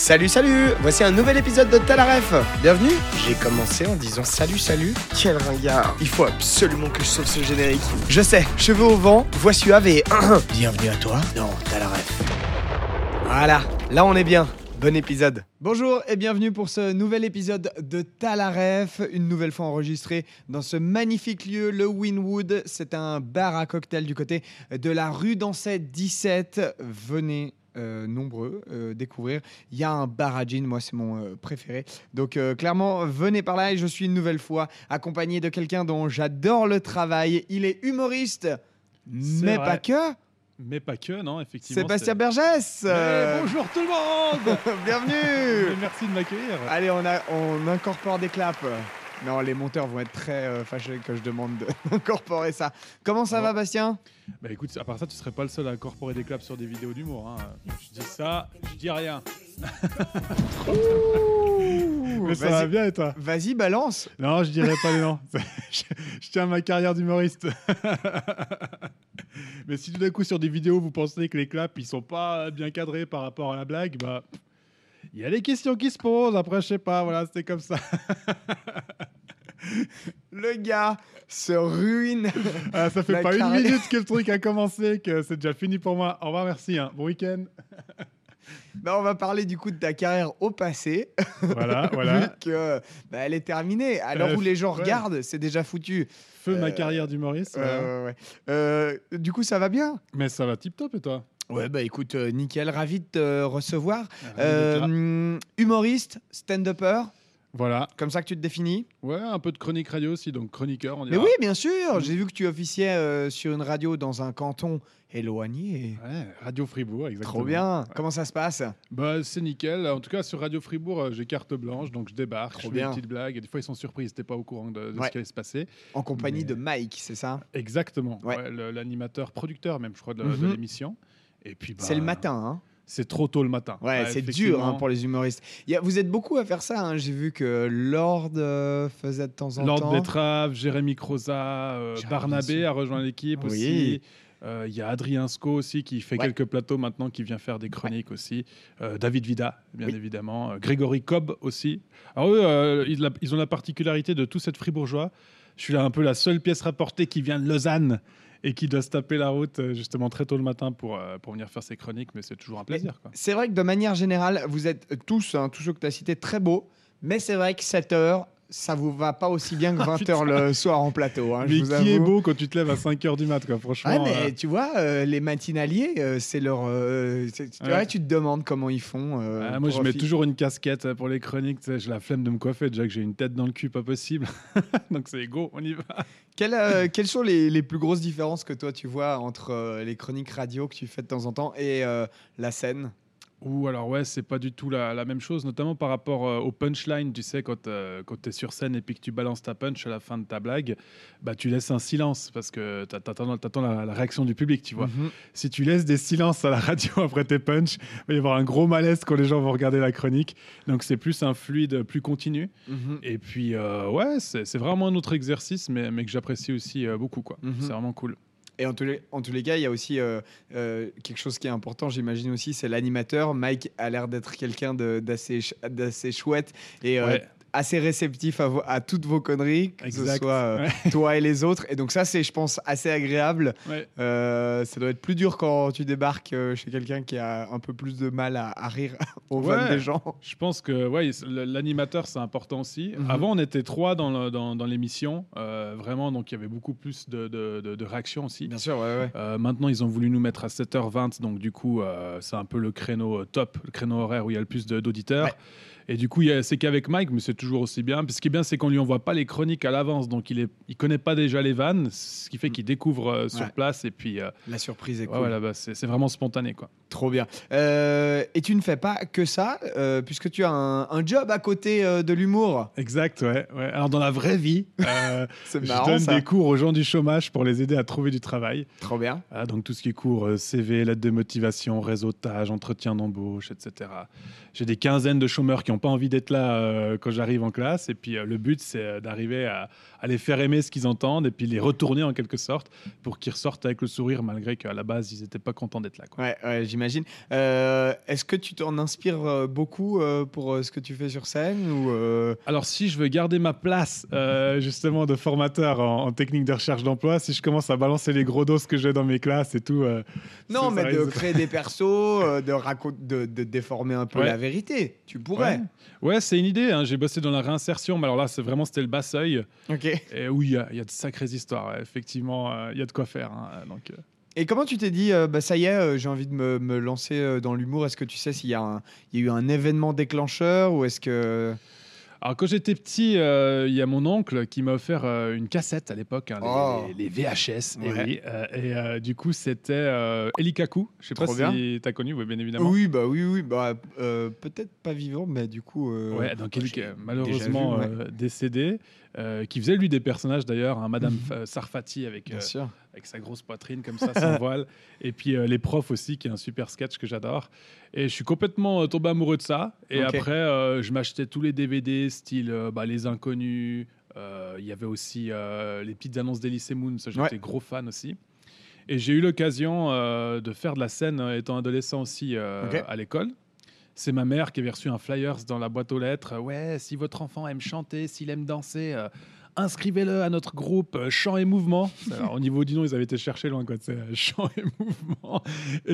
Salut, voici un nouvel épisode de Talaref. Bienvenue. J'ai commencé en disant salut. Quel ringard. Il faut absolument que je sauve ce générique. Je sais, cheveux au vent, voix suave et... Bienvenue à toi dans Talaref. Voilà, là on est bien. Bon épisode. Bonjour et bienvenue pour ce nouvel épisode de Talaref, une nouvelle fois enregistré dans ce magnifique lieu, le Winwood. C'est un bar à cocktail du côté de la rue d'Ancet 17. Venez nombreux découvrir. Il y a un bar à gin, moi c'est mon préféré. Donc clairement, venez par là et je suis une nouvelle fois accompagné de quelqu'un dont j'adore le travail. Il est humoriste, mais pas que. Mais pas que, non, effectivement. Sébastien Bergès. Bonjour tout le monde. Bienvenue. Merci de m'accueillir. Allez, on incorpore des claps. Non, les monteurs vont être très fâchés que je demande d'incorporer ça. Comment ça va, Bastien ? Bah écoute, à part ça, tu serais pas le seul à incorporer des claps sur des vidéos d'humour. Hein. Je dis ça, je dis rien. Mais ça va bien et toi ? Vas-y, balance. Non, je dirais pas les noms. Je tiens à ma carrière d'humoriste. Mais si tout d'un coup sur des vidéos vous pensez que les claps ils sont pas bien cadrés par rapport à la blague, bah il y a des questions qui se posent. Après je sais pas, voilà, c'était comme ça. Le gars se ruine. Ah, ça fait pas une minute que le truc a commencé que c'est déjà fini pour moi. Au revoir, merci. Hein. Bon week-end. On va parler du coup de ta carrière au passé. Voilà. Vu que elle est terminée. À l'heure où les gens regardent, c'est déjà foutu. Feu ma carrière d'humoriste. Du coup, ça va bien ? Mais ça va tip top et toi ? Ouais, bah écoute, nickel, ravi de te recevoir. Humoriste, stand-upper. Voilà. Comme ça que tu te définis ? Ouais, un peu de chronique radio aussi, donc chroniqueur, on dira. Mais oui, bien sûr. J'ai vu que tu officiais sur une radio dans un canton éloigné. Ouais, Radio Fribourg, exactement. Trop bien. Ouais. Comment ça se passe ? Bah, c'est nickel. En tout cas, sur Radio Fribourg, j'ai carte blanche, donc je débarque, je fais des petites blagues. Et des fois, ils sont surpris, ils n'étaient pas au courant de ce qui allait se passer. En compagnie de Mike, c'est ça ? Exactement. Ouais. Ouais, l'animateur, producteur même, je crois, de l'émission. Et puis, c'est le matin, hein ? C'est trop tôt le matin. Ouais, c'est dur pour les humoristes. Vous êtes beaucoup à faire ça. Hein. J'ai vu que Lord faisait de temps en temps. Lord Betrave, Jérémy Croza, Barnabé a rejoint l'équipe aussi. Il y a Adrien Sco aussi qui fait quelques plateaux maintenant, qui vient faire des chroniques aussi. David Vida, bien évidemment. Grégory Cobb aussi. Alors eux, ils ont la particularité de tout cette fribourgeois. Je suis là un peu la seule pièce rapportée qui vient de Lausanne et qui doit se taper la route justement très tôt le matin pour venir faire ses chroniques, mais c'est toujours un plaisir. Quoi. C'est vrai que de manière générale, vous êtes tous ceux que tu as cités, très beaux, mais c'est vrai que 7 heures, ça vous va pas aussi bien que 20 heures le soir en plateau. Hein, mais qui est beau quand tu te lèves à 5 heures du mat', quoi, franchement. Mais tu vois, les matinaliers, c'est leur... tu te demandes comment ils font. Moi, je mets toujours une casquette pour les chroniques. J'ai la flemme de me coiffer, déjà que j'ai une tête dans le cul, pas possible. Donc c'est go, on y va. Quelles sont les plus grosses différences que toi, tu vois entre les chroniques radio que tu fais de temps en temps et la scène ? Alors ouais, c'est pas du tout la même chose, notamment par rapport au punchline. Tu sais, quand tu es sur scène et puis que tu balances ta punch à la fin de ta blague, bah, tu laisses un silence parce que t'attends la réaction du public, tu vois. Mm-hmm. Si tu laisses des silences à la radio après tes punch, il va y avoir un gros malaise quand les gens vont regarder la chronique. Donc c'est plus un fluide, plus continu. Mm-hmm. Et puis c'est vraiment un autre exercice, mais que j'apprécie aussi beaucoup, quoi. Mm-hmm. C'est vraiment cool. Et en tous les cas, il y a aussi quelque chose qui est important, j'imagine aussi, c'est l'animateur. Mike a l'air d'être quelqu'un d'assez chouette et assez réceptif à toutes vos conneries, que ce soit toi et les autres. Et donc ça, c'est, je pense, assez agréable. Ouais. Ça doit être plus dur quand tu débarques chez quelqu'un qui a un peu plus de mal à rire aux vannes des gens. Je pense que l'animateur, c'est important aussi. Mm-hmm. Avant, on était 3 dans l'émission, vraiment, donc il y avait beaucoup plus de réactions aussi. Bien sûr, maintenant, ils ont voulu nous mettre à 7h20, donc du coup, c'est un peu le créneau top, le créneau horaire où il y a le plus d'auditeurs. Ouais. Et du coup, c'est qu'avec Mike, mais c'est toujours aussi bien. Puis ce qui est bien, c'est qu'on lui envoie pas les chroniques à l'avance, donc il connaît pas déjà les vannes, ce qui fait qu'il découvre sur place. Et puis la surprise est cool. Voilà, c'est vraiment spontané, quoi. Trop bien. Et tu ne fais pas que ça, puisque tu as un job à côté de l'humour. Exact, ouais. Alors dans la vraie vie, c'est marrant, je donne des cours aux gens du chômage pour les aider à trouver du travail. Trop bien. Donc tout ce qui est cours CV, lettre de motivation, réseautage, entretien d'embauche, etc. J'ai des quinzaines de chômeurs qui n'ont pas envie d'être là quand j'arrive en classe. Et puis le but, c'est d'arriver à les faire aimer ce qu'ils entendent et puis les retourner en quelque sorte pour qu'ils ressortent avec le sourire malgré qu'à la base, ils n'étaient pas contents d'être là, quoi. Ouais, j'imagine. Est-ce que tu t'en inspires beaucoup pour ce que tu fais sur scène ou Alors, si je veux garder ma place justement de formateur en technique de recherche d'emploi, si je commence à balancer les gros dos que j'ai dans mes classes et tout... Non, mais de risque créer des persos, de déformer un peu Ouais. la vérité. Tu pourrais. Ouais, c'est une idée. Hein. J'ai bossé dans la réinsertion, mais alors là, c'était le bas seuil. Ok. Et oui, il y a de sacrées histoires. Ouais. Effectivement, il y a de quoi faire. Hein. Donc, Et comment tu t'es dit, ça y est, j'ai envie de me lancer dans l'humour. Est-ce que tu sais s'il y a eu un événement déclencheur ou est-ce que... Alors, quand j'étais petit, il y a mon oncle qui m'a offert une cassette à l'époque, hein, Oh. les VHS. Ouais. Du coup, c'était Elikaku. Je sais pas Trop si tu as connu, oui, bien évidemment. Oui, peut-être pas vivant, mais du coup... Ouais, donc j'ai malheureusement déjà vu, ouais. décédé, qui faisait lui des personnages d'ailleurs, hein, Madame Sarfati avec Bien sûr. sa grosse poitrine comme ça, sans voile. Et puis Les Profs aussi, qui est un super sketch que j'adore. Et je suis complètement tombé amoureux de ça. Et Ok. après, je m'achetais tous les DVD, style Les Inconnus. Il y avait aussi les petites annonces d'Elysée Moon, ça j'étais Ouais. gros fan aussi. Et j'ai eu l'occasion de faire de la scène étant adolescent aussi Ok. à l'école. C'est ma mère qui avait reçu un flyers dans la boîte aux lettres. Ouais, si votre enfant aime chanter, s'il aime danser, inscrivez-le à notre groupe Chant et Mouvement. Alors, au niveau du nom, ils avaient été chercher loin, quoi. C'est Chant et Mouvement.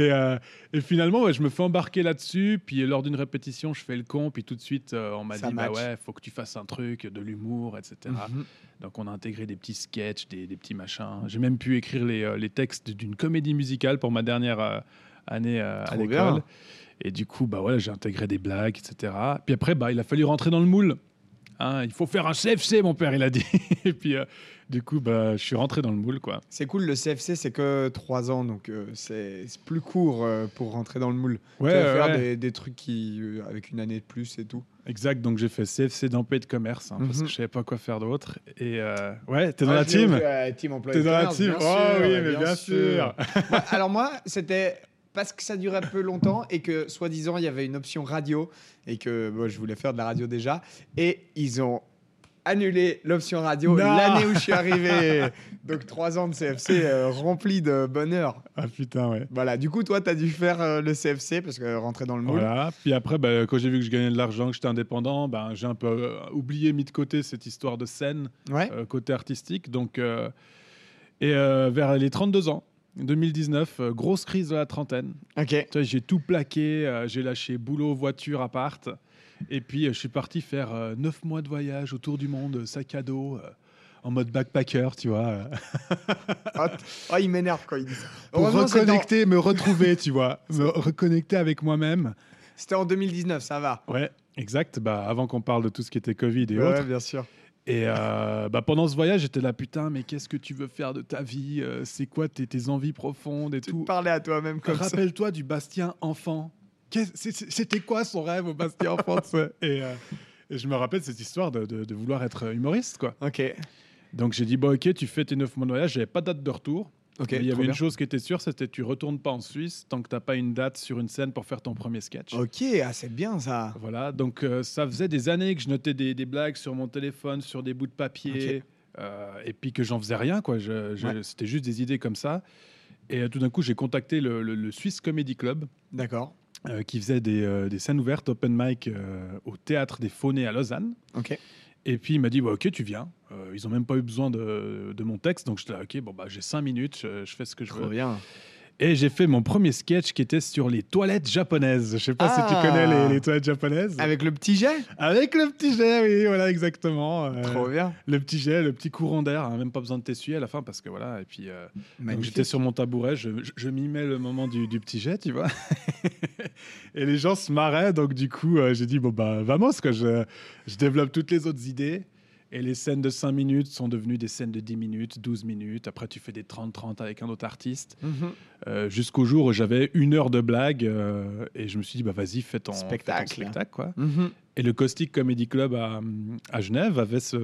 Et finalement, ouais, je me fais embarquer là-dessus. Puis lors d'une répétition, je fais le con. Puis tout de suite, on m'a Ça dit, bah match. ouais, faut que tu fasses un truc, de l'humour, etc. Mhm. Donc on a intégré des petits sketchs, des petits machins. J'ai même pu écrire les textes d'une comédie musicale pour ma dernière année à Trop l'école. bien. Et du coup, bah voilà, j'ai intégré des blagues, etc. Puis après, bah, il a fallu rentrer dans le moule. Hein, il faut faire un CFC, mon père, il a dit. Et puis, du coup, bah, je suis rentré dans le moule, quoi. C'est cool, le CFC, c'est que 3 ans, donc c'est plus court pour rentrer dans le moule. Ouais, Tu vas faire ouais. des trucs avec une année de plus et tout. Exact, donc j'ai fait CFC d'employé de commerce, hein, parce Mhm. que je savais pas quoi faire d'autre. Et ouais, t'es dans Ah, la je l'ai team vu, team employé T'es de dans la commerce, team bien Oh sûr, oui, mais bien sûr. Alors moi, c'était parce que ça durait peu longtemps et que, soi-disant, il y avait une option radio et que je voulais faire de la radio déjà. Et ils ont annulé l'option radio Non. l'année où je suis arrivé. Donc 3 ans de CFC remplis de bonheur. Ah putain, ouais. Voilà, du coup, toi, tu as dû faire le CFC parce que rentrer dans le moule. Voilà. Puis après, bah, quand j'ai vu que je gagnais de l'argent, que j'étais indépendant, bah, j'ai un peu oublié, mis de côté cette histoire de scène, Ouais. côté artistique. Donc, vers les 32 ans, 2019, grosse crise de la trentaine. Ok. Tu vois, j'ai tout plaqué, j'ai lâché boulot, voiture, appart. Et puis, je suis parti faire 9 mois de voyage autour du monde, sac à dos, en mode backpacker, tu vois. Il m'énerve quand il dit ça. Pour Heureusement, reconnecter, me retrouver, tu vois. Me reconnecter avec moi-même. c'était en 2019, ça va. Ouais, exact. Bah, avant qu'on parle de tout ce qui était Covid et Ouais, autres. bien sûr. Et bah, pendant ce voyage, j'étais là, putain, mais qu'est-ce que tu veux faire de ta vie C'est quoi tes envies profondes et Tu tout te parlais à toi-même comme ça. Rappelle-toi du Bastien enfant. C'était quoi son rêve au Bastien enfant tu sais et je me rappelle cette histoire de vouloir être humoriste, quoi. Ok. Donc j'ai dit, bon, ok, tu fais tes 9 mois de voyage. J'avais pas de date de retour. Ok. Mais il y trop avait une bien. chose qui était sûre, c'était tu retournes pas en Suisse tant que t'as pas une date sur une scène pour faire ton premier sketch. Ok, c'est bien ça. Voilà, donc ça faisait des années que je notais des blagues sur mon téléphone, sur des bouts de papier, et puis que j'en faisais rien, quoi. Ouais. C'était juste des idées comme ça. Et tout d'un coup, j'ai contacté le Swiss Comedy Club, D'accord. qui faisait des scènes ouvertes, open mic, au Théâtre des Faunets à Lausanne. Ok. Et puis il m'a dit, bah, ok, tu viens. Ils n'ont même pas eu besoin de mon texte, donc j'étais là, ok, bon, bah, j'ai 5 minutes, je fais ce que je Trop veux. bien. Et j'ai fait mon premier sketch qui était sur les toilettes japonaises. Je sais pas si tu Ah. connais les toilettes japonaises. Avec le petit jet. Avec le petit jet, oui, voilà, exactement. Trop bien. Le petit jet, le petit courant d'air, hein, même pas besoin de t'essuyer à la fin parce que voilà. Et puis, donc Magnifique. j'étais sur mon tabouret, je mimais le moment du petit jet, tu vois. Et les gens se marraient, donc du coup, j'ai dit, bon, bah, vamos, quoi, je développe toutes les autres idées. Et les scènes de 5 minutes sont devenues des scènes de 10 minutes, 12 minutes. Après, tu fais des 30-30 avec un autre artiste. Mhm. Jusqu'au jour où j'avais 1 heure de blague. Et je me suis dit, bah, vas-y, fais ton Spectacle. quoi. Mhm. Et le Caustic Comedy Club à Genève avait ce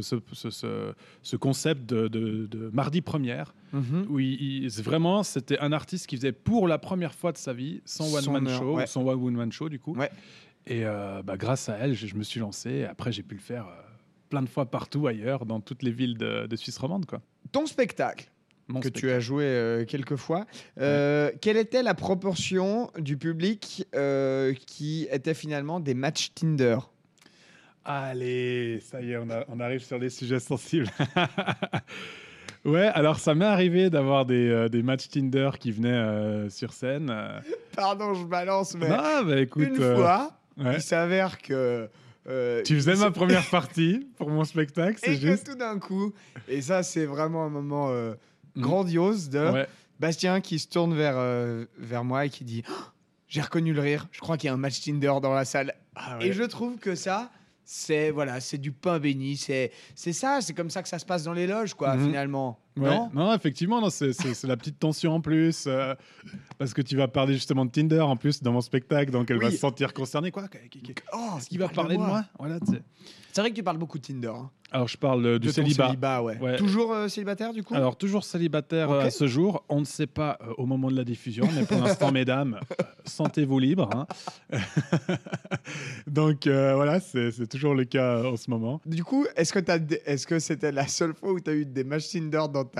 concept de mardi première, Mhm. où vraiment, c'était un artiste qui faisait pour la première fois de sa vie son one-man Son heure, show, ouais. son one-woman show, du coup. Ouais. Et grâce à elle, je me suis lancé. Et après, j'ai pu le faire plein de fois partout ailleurs, dans toutes les villes de Suisse romande, quoi. Ton spectacle tu as joué quelques fois, quelle était la proportion du public qui était finalement des matchs Tinder? Allez, ça y est, on arrive sur les sujets sensibles. Ouais, alors ça m'est arrivé d'avoir des matchs Tinder qui venaient sur scène. Pardon, je balance, mais écoute, une fois, ouais. il s'avère que... tu faisais ma première partie pour mon spectacle, c'est juste. Que tout d'un coup, et ça c'est vraiment un moment grandiose de Bastien qui se tourne vers moi et qui dit oh, j'ai reconnu le rire, je crois qu'il y a un match Tinder dans la salle. Et je trouve que ça... c'est du pain béni, c'est ça, c'est comme ça que ça se passe dans les loges, quoi, finalement. Ouais. Non, effectivement, non, c'est la petite tension en plus, parce que tu vas parler justement de Tinder en plus dans mon spectacle, donc elle va se sentir concernée, quoi. Est-ce qu'il va parler de moi? Voilà, c'est vrai que tu parles beaucoup de Tinder. Hein. Alors, je parle du célibat. Ouais. Toujours célibataire, du coup? Alors, toujours célibataire à ce jour. On ne sait pas au moment de la diffusion, mais pour l'instant, mesdames, sentez-vous libres. Hein. Donc, voilà, c'est toujours le cas en ce moment. Du coup, est-ce que c'était la seule fois où tu as eu des matchs Tinder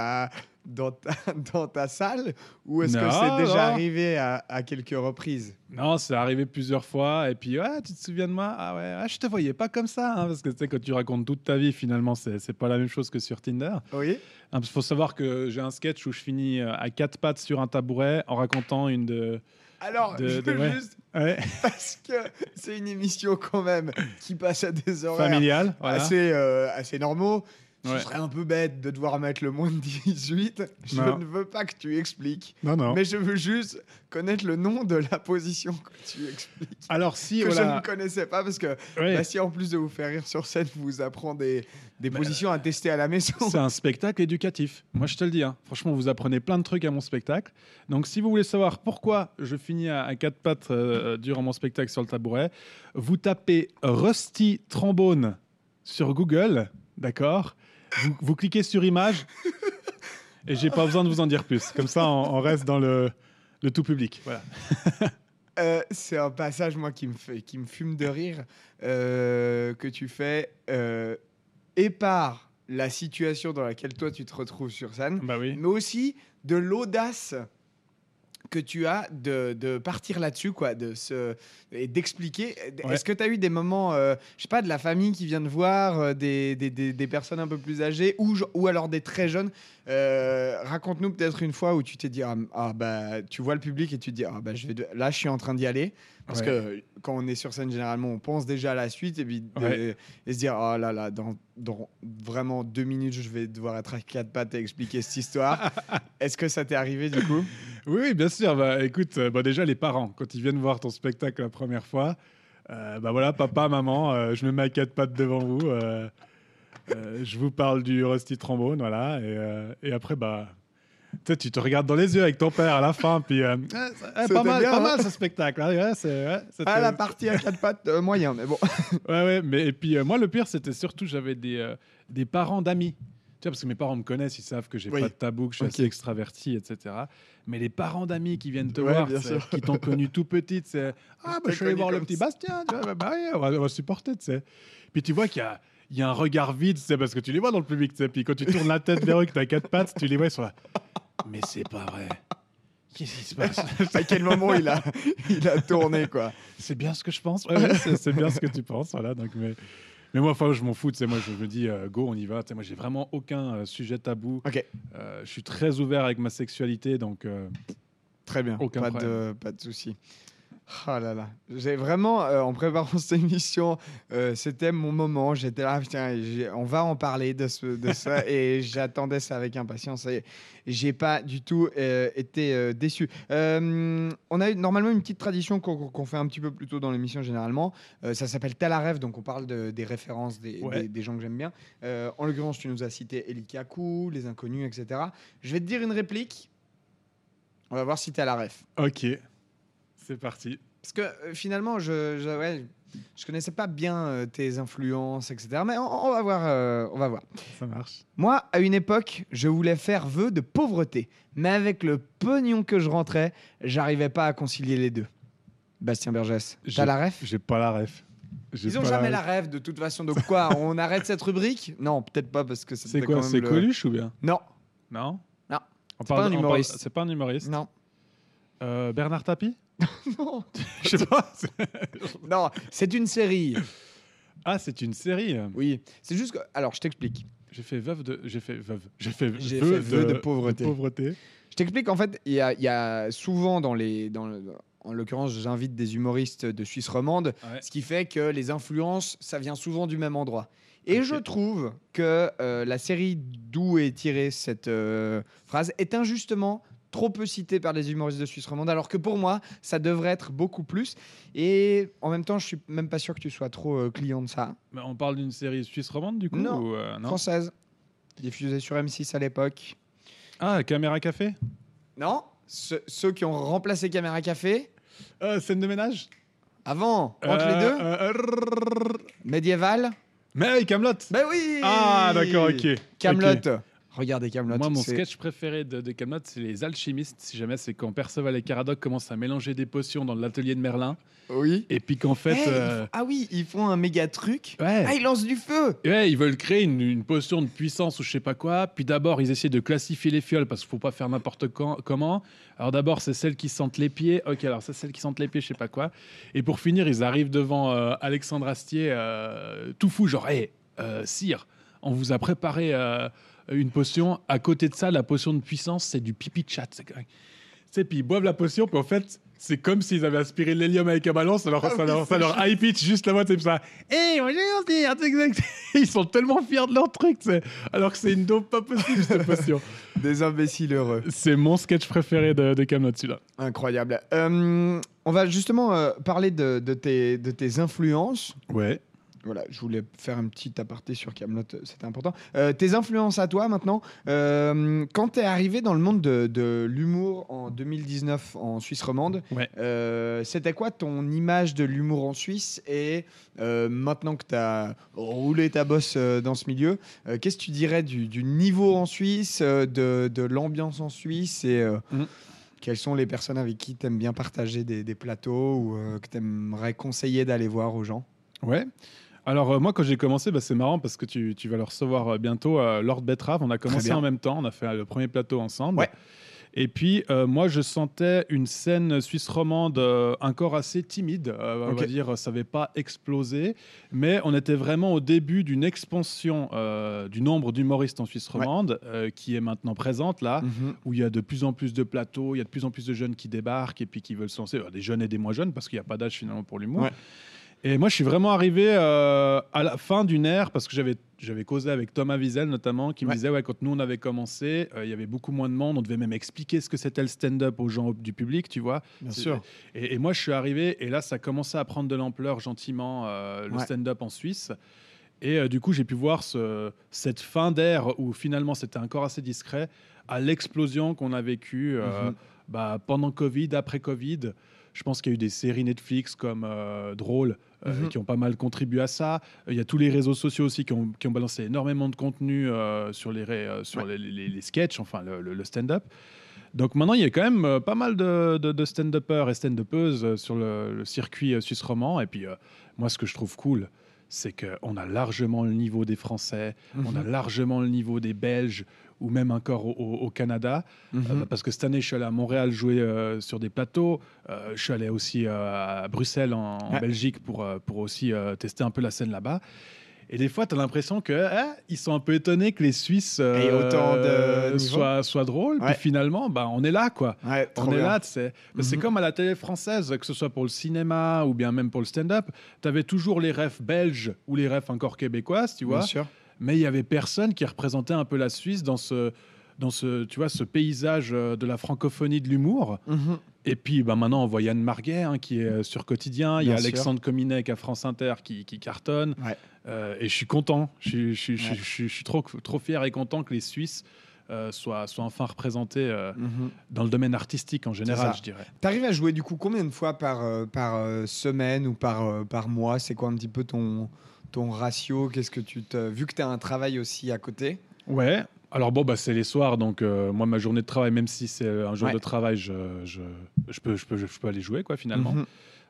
dans ta salle, ou est-ce que c'est déjà arrivé à quelques reprises? Non, c'est arrivé plusieurs fois. Et puis, tu te souviens de moi? Ah ouais, je te voyais pas comme ça, hein, parce que tu sais, quand tu racontes toute ta vie, finalement, c'est pas la même chose que sur Tinder. Oui. Il faut savoir que j'ai un sketch où je finis à 4 pattes sur un tabouret en racontant une de... Alors, juste parce que c'est une émission quand même qui passe à des horaires familiales, voilà. assez normaux. Ce serait un peu bête de devoir mettre le moins de 18. Je ne veux pas que tu expliques. Non. Mais je veux juste connaître le nom de la position que tu expliques. Alors, si je ne connaissais pas, parce que si en plus de vous faire rire sur scène, vous apprend des positions à tester à la maison. C'est un spectacle éducatif. Moi, je te le dis. Hein. Franchement, vous apprenez plein de trucs à mon spectacle. Donc, si vous voulez savoir pourquoi je finis à 4 pattes durant mon spectacle sur le tabouret, vous tapez Rusty Trombone sur Google, d'accord ? Vous cliquez sur image et j'ai pas besoin de vous en dire plus. Comme ça, on reste dans le tout public. Voilà. C'est un passage, moi, qui me fume de rire, que tu fais et par la situation dans laquelle toi, tu te retrouves sur scène, mais aussi de l'audace que tu as de partir là-dessus, quoi, et d'expliquer. Est-ce que tu as eu des moments, je sais pas, de la famille qui vient te voir, des personnes un peu plus âgées ou alors des très jeunes? Raconte-nous peut-être une fois où tu t'es dit tu vois le public et tu te dis là je suis en train d'y aller, parce que quand on est sur scène, généralement on pense déjà à la suite, et puis et se dire oh là là, dans vraiment 2 minutes je vais devoir être à 4 pattes et expliquer cette histoire. Est-ce que ça t'est arrivé du coup? Oui, bien sûr. Écoute, déjà les parents, quand ils viennent voir ton spectacle la première fois, voilà, papa, maman, je me mets à 4 pattes devant vous, je vous parle du Rusty Trombone, voilà, et après, tu te regardes dans les yeux avec ton père à la fin, puis pas mal ce spectacle. Hein, la partie à 4 pattes, moyen, mais bon. Et puis moi, le pire, c'était surtout, j'avais des parents d'amis. Tu vois, parce que mes parents me connaissent, ils savent que j'ai pas de tabou, que je suis assez extraverti, etc. Mais les parents d'amis qui viennent te voir, qui t'ont connu tout petite, c'est je suis allé voir le petit Bastien, tu vois, on va supporter, tu sais. Puis tu vois qu'il y a un regard vide, parce que tu les vois dans le public, tu sais. Puis quand tu tournes la tête vers eux, que tu as 4 pattes, tu les vois, ils sont là. Mais c'est pas vrai. Qu'est-ce qui se passe? À quel moment il a tourné, quoi? C'est bien ce que je pense. C'est bien ce que tu penses, voilà. Donc, mais moi, je m'en fous. Moi, je me dis, go, on y va. Moi, j'ai vraiment aucun sujet tabou. Je suis très ouvert avec ma sexualité, donc très bien. Aucun problème. Pas de souci. Oh là là, j'ai vraiment, en préparant cette émission, c'était mon moment. J'étais là, putain, on va en parler de ça, et j'attendais ça avec impatience. Et j'ai pas du tout été déçu. On a normalement une petite tradition qu'on fait un petit peu plus tôt dans l'émission généralement. Ça s'appelle Tel à rêve, donc on parle des références des gens que j'aime bien. En l'occurrence, tu nous as cité Eli Kaku, Les Inconnus, etc. Je vais te dire une réplique. On va voir si t'es à la ref. Ok. C'est parti. Parce que finalement, je connaissais pas bien tes influences, etc. Mais on va voir. On va voir. Ça marche. Moi, à une époque, je voulais faire vœu de pauvreté. Mais avec le pognon que je rentrais, j'arrivais pas à concilier les deux. Bastien Bergès. J'ai- T'as la ref? J'ai pas la ref. Ils ont jamais la ref de toute façon. Donc quoi, on arrête cette rubrique? Non, peut-être pas parce que C'est quoi? C'est Coluche ou bien? Non, Non. Non. C'est pas un humoriste. C'est pas un humoriste. non, Bernard Tapie? non, Je sais pas. non. C'est une série. Ah, c'est une série. Oui, c'est juste que. Alors, je t'explique. J'ai fait veuve. J'ai fait J'ai fait vœu vœu de pauvreté. pauvreté. Je t'explique. En fait, il y a souvent en l'occurrence, j'invite des humoristes de Suisse romande, Ouais. ce qui fait que les influences, ça vient souvent du même endroit. Et Ok. je trouve que la série d'où est tirée cette phrase est injustement trop peu citée par les humoristes de Suisse romande, alors que pour moi, ça devrait être beaucoup plus. Et en même temps, je suis même pas sûr que tu sois trop client de ça. Mais on parle d'une série suisse romande du coup Non. ou, non. Française, diffusée sur M6 à l'époque. Ah, Caméra Café. Non, ceux qui ont remplacé Caméra Café Scène de ménage. avant, entre les deux, médiéval. Mais oui, Camelot. Ben oui. Ah, d'accord, ok. Camelot. Ok. Regardez Camelot. Moi, mon sketch préféré de Camelot, c'est les alchimistes. Si jamais, c'est quand Perceval et Caradoc commencent à mélanger des potions dans l'atelier de Merlin, Oui. et puis qu'en fait, Ah oui, ils font un méga truc. ouais. Ah, ils lancent du feu. Ouais, ils veulent créer une potion de puissance ou je sais pas quoi. Puis d'abord, ils essaient de classifier les fioles parce qu'il faut pas faire n'importe comment. Alors d'abord, c'est celles qui sentent les pieds. Ok, alors c'est celles qui sentent les pieds, je sais pas quoi. Et pour finir, ils arrivent devant Alexandre Astier, tout fou, genre, hey, sire, on vous a préparé une potion. À côté de ça, la potion de puissance, c'est du pipi de chat. Puis ils boivent la potion, puis en fait, c'est comme s'ils avaient aspiré l'hélium avec un ballon, ça leur high pitch juste la moitié, ça. Hey, bonjour, sire, c'est exact. Ils sont tellement fiers de leur truc, alors que c'est une dope pas possible, cette potion. Des imbéciles heureux. C'est mon sketch préféré de Camelot, celui-là. Incroyable. On va justement parler de tes influences. Ouais. Voilà, je voulais faire un petit aparté sur Camelot, c'était important. Tes influences à toi maintenant, quand tu es arrivé dans le monde de l'humour en 2019 en Suisse romande, Ouais. c'était quoi ton image de l'humour en Suisse? Et maintenant que tu as roulé ta bosse dans ce milieu, qu'est-ce que tu dirais du niveau en Suisse, de l'ambiance en Suisse et quelles sont les personnes avec qui tu aimes bien partager des plateaux ou que tu aimerais conseiller d'aller voir aux gens? Ouais. Alors moi quand j'ai commencé, c'est marrant parce que tu vas le recevoir bientôt, Lord Betrave. On a commencé bien. en même temps, on a fait le premier plateau ensemble. Ouais. Et puis moi je sentais une scène suisse romande encore assez timide, on Ok. va dire, ça n'avait pas explosé, mais on était vraiment au début d'une expansion du nombre d'humoristes en Suisse romande qui est maintenant présente là, où il y a de plus en plus de plateaux, il y a de plus en plus de jeunes qui débarquent et puis qui veulent se lancer, des jeunes et des moins jeunes parce qu'il n'y a pas d'âge finalement pour l'humour. Ouais. Et moi, je suis vraiment arrivé à la fin d'une ère parce que j'avais causé avec Thomas Wiesel notamment, qui me disait quand nous on avait commencé, il y avait beaucoup moins de monde, on devait même expliquer ce que c'était le stand-up aux gens du public, tu vois. Bien sûr. Et moi, je suis arrivé et là, ça commençait à prendre de l'ampleur gentiment le Ouais. stand-up en Suisse. Et du coup, j'ai pu voir cette fin d'ère où finalement c'était encore assez discret à l'explosion qu'on a vécue pendant Covid, après Covid. Je pense qu'il y a eu des séries Netflix comme Drôle qui ont pas mal contribué à ça. Il y a tous les réseaux sociaux aussi qui ont balancé énormément de contenu sur les sketchs, enfin le stand-up. Donc maintenant, il y a quand même pas mal de stand-uppers et stand-uppeuses sur le circuit suisse romand. Et puis, moi, ce que je trouve cool, c'est qu'on a largement le niveau des Français, on a largement le niveau des Belges, ou même encore au Canada. Parce que cette année, je suis allé à Montréal jouer sur des plateaux. Je suis allé aussi à Bruxelles, en Belgique, pour aussi tester un peu la scène là-bas. Et des fois, tu as l'impression qu'ils sont un peu étonnés que les Suisses Et autant de soient drôles. Puis finalement, on est là, quoi. Ouais, On est là, tu sais. C'est comme à la télé française, que ce soit pour le cinéma ou bien même pour le stand-up. Tu avais toujours les refs belges ou les refs encore québécoises, tu vois. Bien sûr. Mais il y avait personne qui représentait un peu la Suisse dans ce paysage de la francophonie de l'humour. Et puis maintenant, on voit Yann Marguet qui est sur Quotidien. Il y a Alexandre Kominek à France Inter qui cartonne. Et je suis content. Je suis trop fier et content que les Suisses soient enfin représentés dans le domaine artistique en général, je dirais. Tu arrives à jouer du coup combien de fois par semaine ou par mois? C'est quoi un petit peu ton ratio? Qu'est-ce que vu que tu as un travail aussi à côté? Ouais. Alors c'est les soirs, donc moi ma journée de travail, même si c'est un jour de travail, je peux aller jouer quoi finalement.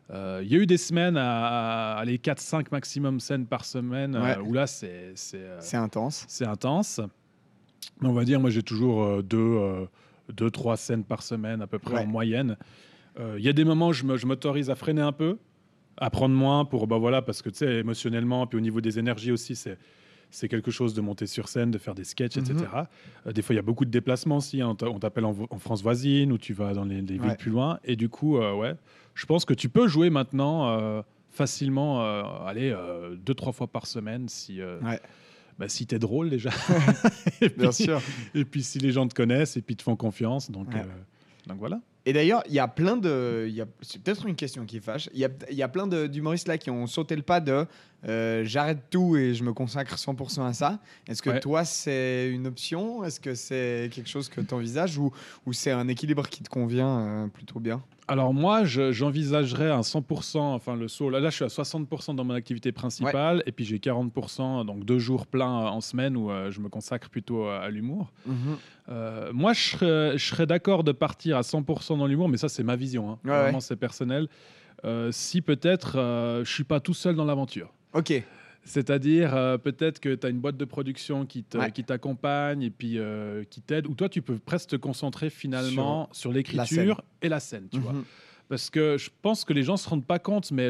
Il y a eu des semaines à aller 4-5 maximum scènes par semaine, où là, c'est intense. C'est intense. Mais on va dire, moi, j'ai toujours 2-3 scènes par semaine, à peu près en moyenne. Il y a des moments où je m'autorise à freiner un peu, à prendre moins, parce que, tu sais, émotionnellement, puis au niveau des énergies aussi, c'est quelque chose de monter sur scène, de faire des sketchs, etc. Des fois, il y a beaucoup de déplacements aussi. Hein. On t'appelle en France voisine ou tu vas dans les villes plus loin. Et du coup, je pense que tu peux jouer maintenant facilement 2-3 fois par semaine si t'es drôle déjà. Bien sûr. Et puis si les gens te connaissent et puis te font confiance. Donc voilà. Et d'ailleurs, il y a plein de... c'est peut-être une question qui fâche. Il y a plein d'humoristes là qui ont sauté le pas de j'arrête tout et je me consacre 100% à ça. Est-ce que toi, c'est une option? Est-ce que c'est quelque chose que tu envisages ou c'est un équilibre qui te convient plutôt bien? Alors moi, j'envisagerais un 100%, enfin le saut. Là, je suis à 60% dans mon activité principale et puis j'ai 40%, donc 2 jours pleins en semaine où je me consacre plutôt à l'humour. Moi, je serais d'accord de partir à 100% dans l'humour, mais ça, c'est ma vision. Hein. Vraiment, c'est personnel. Si peut-être je suis pas tout seul dans l'aventure. Ok. C'est-à-dire, peut-être que tu as une boîte de production qui t'accompagne et puis qui t'aide, ou toi, tu peux presque te concentrer finalement sur l'écriture et la scène, tu vois. Parce que je pense que les gens ne se rendent pas compte, mais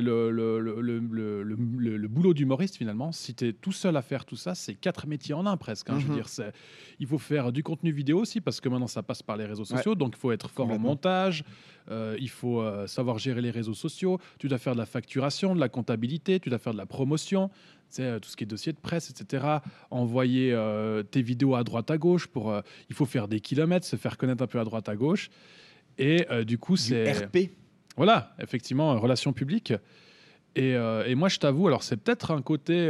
le boulot d'humoriste, finalement, si tu es tout seul à faire tout ça, c'est 4 métiers en un presque. Hein, je veux dire, il faut faire du contenu vidéo aussi, parce que maintenant, ça passe par les réseaux sociaux. Donc, il faut être fort en montage. Il faut savoir gérer les réseaux sociaux. Tu dois faire de la facturation, de la comptabilité. Tu dois faire de la promotion. Tu sais, tout ce qui est dossier de presse, etc. Envoyer tes vidéos à droite, à gauche. Il faut faire des kilomètres, se faire connaître un peu à droite, à gauche. Et du coup, c'est... RP. Voilà, effectivement, relations publiques. Et moi, je t'avoue, alors c'est peut-être un côté,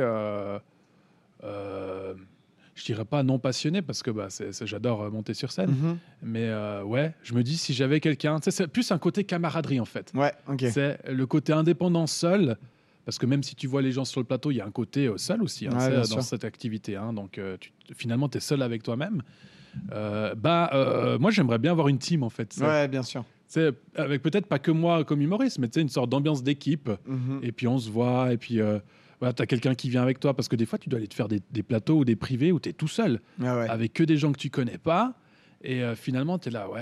je dirais pas non passionné, parce que j'adore monter sur scène. Mais je me dis, si j'avais quelqu'un, c'est plus un côté camaraderie, en fait. Ouais, ok. C'est le côté indépendant seul, parce que même si tu vois les gens sur le plateau, il y a un côté seul aussi dans cette activité. Hein, donc, finalement, tu es seul avec toi-même. Moi, j'aimerais bien avoir une team, en fait. Ouais, bien sûr. C'est avec peut-être pas que moi comme humoriste, mais une sorte d'ambiance d'équipe. Et puis on se voit, et puis tu as quelqu'un qui vient avec toi, parce que des fois tu dois aller te faire des plateaux ou des privés où tu es tout seul, avec que des gens que tu connais pas. Et finalement tu es là,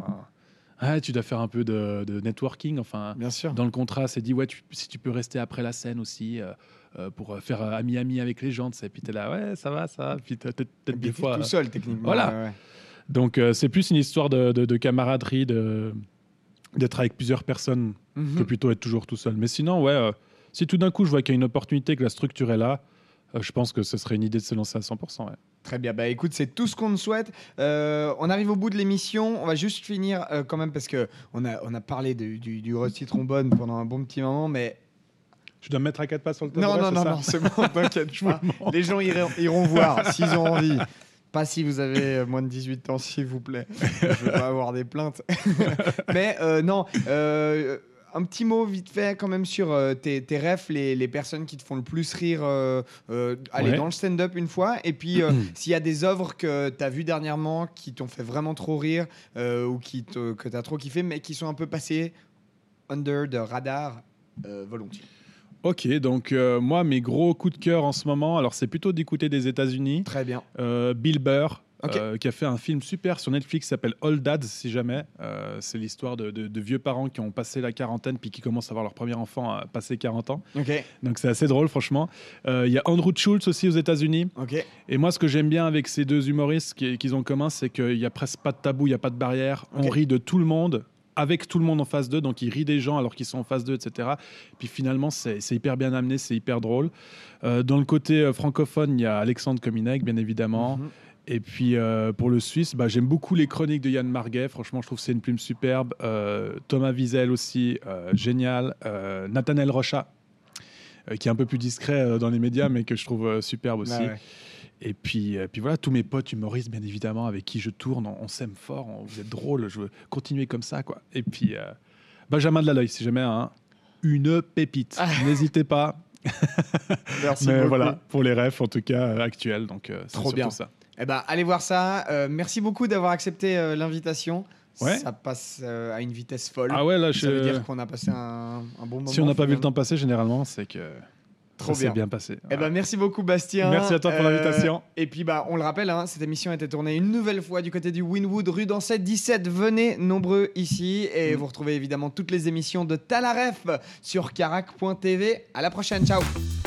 tu dois faire un peu de networking. Enfin, bien sûr. Dans le contrat, c'est dit, si tu peux rester après la scène aussi, pour faire ami avec les gens. Et puis tu es là, ça va. Puis peut-être des fois. tout seul, techniquement. Voilà. Donc c'est plus une histoire de camaraderie, d'être avec plusieurs personnes que plutôt être toujours tout seul. Mais sinon, si tout d'un coup je vois qu'il y a une opportunité, que la structure est là, je pense que ce serait une idée de se lancer à 100%. Très bien, écoute, c'est tout ce qu'on nous souhaite. On arrive au bout de l'émission. On va juste finir quand même, parce qu'on a parlé du Rusty Trombone pendant un bon petit moment, mais... Je dois me mettre à 4 pas sur le tabouret, non, c'est bon, t'inquiète pas. Les gens iront voir s'ils ont envie. Pas si vous avez moins de 18 ans, s'il vous plaît. Je veux pas avoir des plaintes. Mais un petit mot vite fait quand même sur tes refs, les personnes qui te font le plus rire dans le stand-up une fois. Et puis, s'il y a des œuvres que tu as vues dernièrement qui t'ont fait vraiment trop rire ou que tu as trop kiffé, mais qui sont un peu passées under the radar, volontiers. Ok, donc moi, mes gros coups de cœur en ce moment, alors c'est plutôt d'écouter des États-Unis. Très bien. Bill Burr, qui a fait un film super sur Netflix qui s'appelle All Dads, si jamais. C'est l'histoire de vieux parents qui ont passé la quarantaine puis qui commencent à avoir leur premier enfant à passer 40 ans. Donc c'est assez drôle, franchement. Il y a Andrew Schultz aussi aux États-Unis. Et moi, ce que j'aime bien avec ces deux humoristes qu'ils ont en commun, c'est qu'il n'y a presque pas de tabou, il n'y a pas de barrière. On rit de tout le monde, avec tout le monde en face d'eux, donc ils rient des gens alors qu'ils sont en face d'eux, etc. Puis finalement, c'est hyper bien amené, c'est hyper drôle. Dans le côté francophone, il y a Alexandre Kominek, bien évidemment. Et puis pour le Suisse, j'aime beaucoup les chroniques de Yann Marguet. Franchement, je trouve que c'est une plume superbe. Thomas Wiesel aussi, génial. Nathanaël Rocha, qui est un peu plus discret dans les médias, mais que je trouve superbe aussi. Et puis voilà, tous mes potes humoristes, bien évidemment, avec qui je tourne, on s'aime fort, vous êtes drôles, je veux continuer comme ça, quoi. Et puis Benjamin Delaloy, si jamais une pépite, n'hésitez pas. Merci mais beaucoup. Voilà, pour les refs en tout cas actuels, donc c'est trop bien. Ça. Allez voir ça. Merci beaucoup d'avoir accepté l'invitation. Ouais. Ça passe à une vitesse folle. Ah ouais, là, Ça veut dire qu'on a passé un bon moment. si on n'a pas vu le finalement. temps passer, généralement, c'est que Trop ça s'est bien passé. Eh ben, merci beaucoup Bastien. Merci à toi pour l'invitation. Et puis on le rappelle, cette émission a été tournée une nouvelle fois du côté du Wynwood, rue d'Ancet 17. Venez nombreux ici et vous retrouvez évidemment toutes les émissions de Talaref sur carac.tv. À la prochaine, ciao.